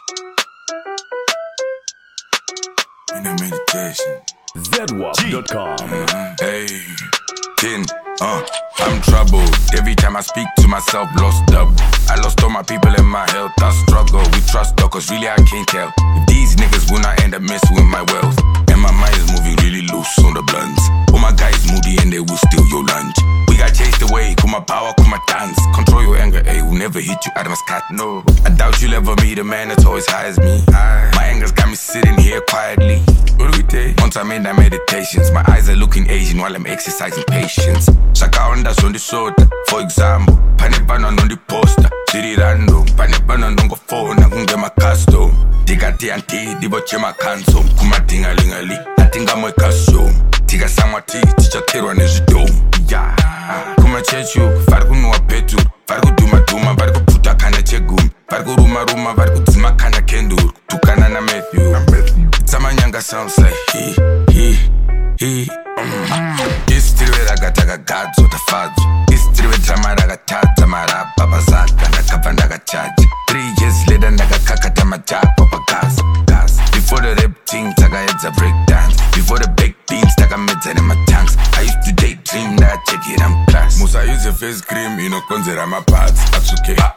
In a meditation. ZWAP.com. Hey, I'm troubled. Every time I speak to myself, lost up. I lost all my people in my health. I struggle with trust, though, cause really I can't tell if these niggas will not end up messing with my wealth. And my mind is moving really loose on the blunts. All my guys moody and they will steal your lunch. We got chased away, kuma power, kuma dance. Control your anger, ayy, will never hit you out of my scat, no. I doubt you'll ever meet a man that's always high as me. My anger's got me sitting here quietly. Once I made my meditations, my eyes are looking Asian while I'm exercising patience. Shaka ondas on the soda, for example. Panepana on the poster, city random. Panepana on the phone, I'm gonna get my custom. Digati anti, diboche my cancel. Kuma tingalingali, I think I'm a custom. Tiga samwati, ticha terwa nezidom. Kuma chechu, fargu nuwa petu. Fargu duma, fargu puta kana chegum. Fargu ruma, fargu tzima kana kendur. Tukana na Matthew. Samanyanga sounds like he. History ragataka gadzo tafadzo. History drama ragatata mara baba zaka nakapa ndakachaji. 3 years later ndakakakata majapa pagazi. Before the rap thing takaedza break dance. Before the big beans takamedza nematanks. I used to daydream that I check it I'm class. Musa use face cream inokonzera maparts. Atsuke